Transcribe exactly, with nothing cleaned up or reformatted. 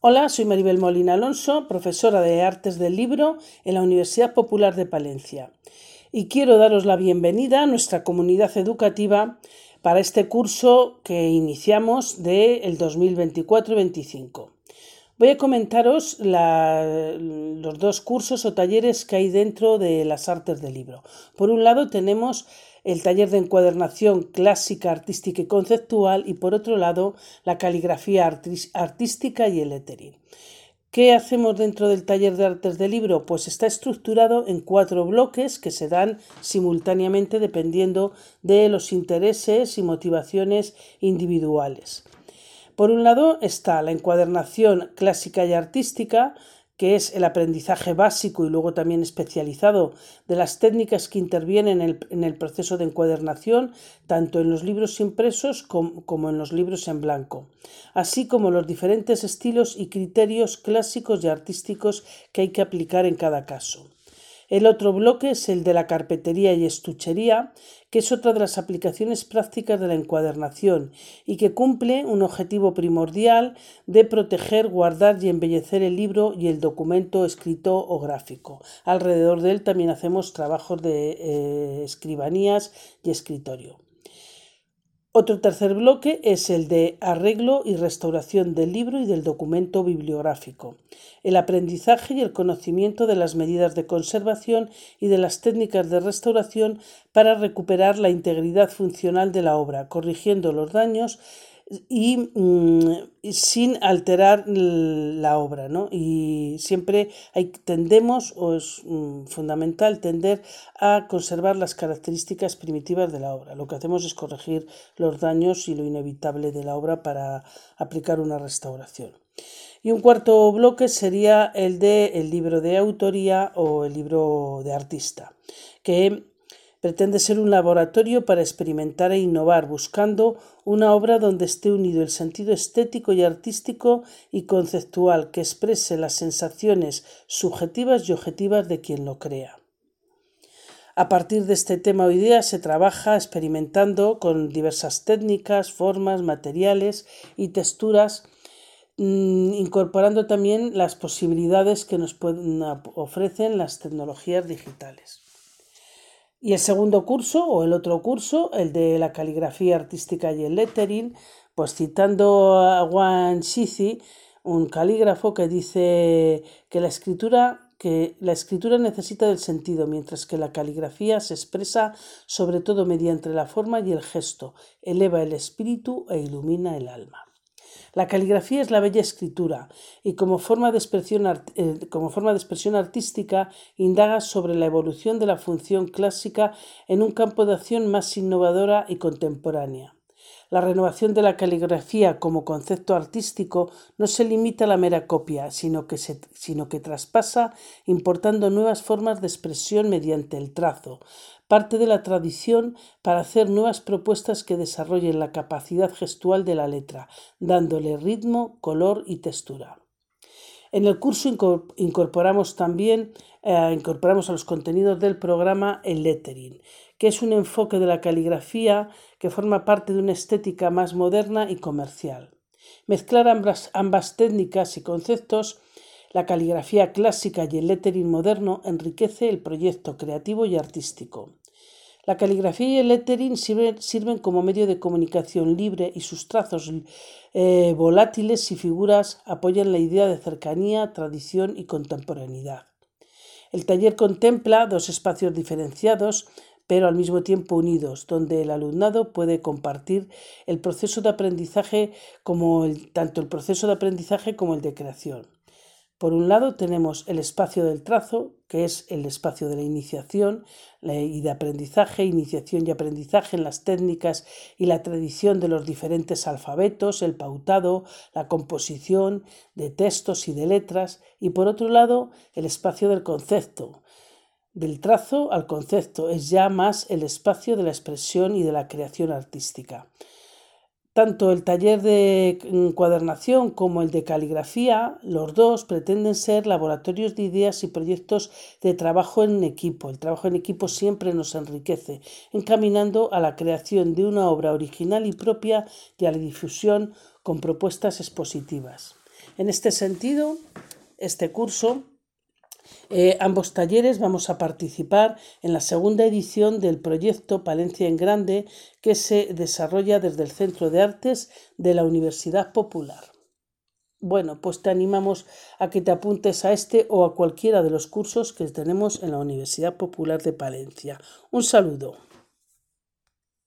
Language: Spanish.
Hola, soy Maribel Molina Alonso, profesora de Artes del Libro en la Universidad Popular de Palencia, y quiero daros la bienvenida a nuestra comunidad educativa para este curso que iniciamos del dos mil veinticuatro veinticinco. Voy a comentaros la, los dos cursos o talleres que hay dentro de las Artes del Libro. Por un lado tenemos el taller de encuadernación clásica, artística y conceptual, y por otro lado la caligrafía artística y el lettering. ¿Qué hacemos dentro del taller de Artes del Libro? Pues está estructurado en cuatro bloques que se dan simultáneamente dependiendo de los intereses y motivaciones individuales. Por un lado está la encuadernación clásica y artística, que es el aprendizaje básico y luego también especializado de las técnicas que intervienen en el, en el proceso de encuadernación, tanto en los libros impresos como, como en los libros en blanco, así como los diferentes estilos y criterios clásicos y artísticos que hay que aplicar en cada caso. El otro bloque es el de la carpetería y estuchería, que es otra de las aplicaciones prácticas de la encuadernación y que cumple un objetivo primordial de proteger, guardar y embellecer el libro y el documento escrito o gráfico. Alrededor de él también hacemos trabajos de eh, escribanías y escritorio. Otro tercer bloque es el de arreglo y restauración del libro y del documento bibliográfico, el aprendizaje y el conocimiento de las medidas de conservación y de las técnicas de restauración para recuperar la integridad funcional de la obra, corrigiendo los daños y mmm, sin alterar la obra, ¿no? Y siempre hay, tendemos, o es mmm, fundamental tender a conservar las características primitivas de la obra. Lo que hacemos es corregir los daños y lo inevitable de la obra para aplicar una restauración. Y un cuarto bloque sería el de el libro de autoría o el libro de artista, que pretende ser un laboratorio para experimentar e innovar, buscando una obra donde esté unido el sentido estético y artístico y conceptual que exprese las sensaciones subjetivas y objetivas de quien lo crea. A partir de este tema o idea se trabaja experimentando con diversas técnicas, formas, materiales y texturas, mmm, incorporando también las posibilidades que nos pueden, ofrecen las tecnologías digitales. Y el segundo curso, o el otro curso, el de la caligrafía artística y el lettering, pues citando a Wang Shizi, un calígrafo que dice que la escritura, que la escritura necesita del sentido, mientras que la caligrafía se expresa sobre todo mediante la forma y el gesto, eleva el espíritu e ilumina el alma. La caligrafía es la bella escritura y como forma de expresión, eh, como forma de expresión artística indaga sobre la evolución de la función clásica en un campo de acción más innovadora y contemporánea. La renovación de la caligrafía como concepto artístico no se limita a la mera copia, sino que, se, sino que traspasa importando nuevas formas de expresión mediante el trazo, parte de la tradición para hacer nuevas propuestas que desarrollen la capacidad gestual de la letra, dándole ritmo, color y textura. En el curso incorporamos también eh, incorporamos a los contenidos del programa el lettering, que es un enfoque de la caligrafía que forma parte de una estética más moderna y comercial. Mezclar ambas, ambas técnicas y conceptos, la caligrafía clásica y el lettering moderno, enriquece el proyecto creativo y artístico. La caligrafía y el lettering sirven, sirven como medio de comunicación libre y sus trazos eh, volátiles y figuras apoyan la idea de cercanía, tradición y contemporaneidad. El taller contempla dos espacios diferenciados, pero al mismo tiempo unidos, donde el alumnado puede compartir el proceso de aprendizaje como el, tanto el proceso de aprendizaje como el de creación. Por un lado tenemos el espacio del trazo, que es el espacio de la iniciación y de aprendizaje, iniciación y aprendizaje en las técnicas y la tradición de los diferentes alfabetos, el pautado, la composición de textos y de letras. Y por otro lado, el espacio del concepto. Del trazo al concepto es ya más el espacio de la expresión y de la creación artística. Tanto el taller de encuadernación como el de caligrafía, los dos pretenden ser laboratorios de ideas y proyectos de trabajo en equipo. El trabajo en equipo siempre nos enriquece, encaminando a la creación de una obra original y propia y a la difusión con propuestas expositivas. En este sentido, este curso, eh, ambos talleres vamos a participar en la segunda edición del proyecto Palencia en Grande, que se desarrolla desde el Centro de Artes de la Universidad Popular. Bueno, pues te animamos a que te apuntes a este o a cualquiera de los cursos que tenemos en la Universidad Popular de Palencia. Un saludo.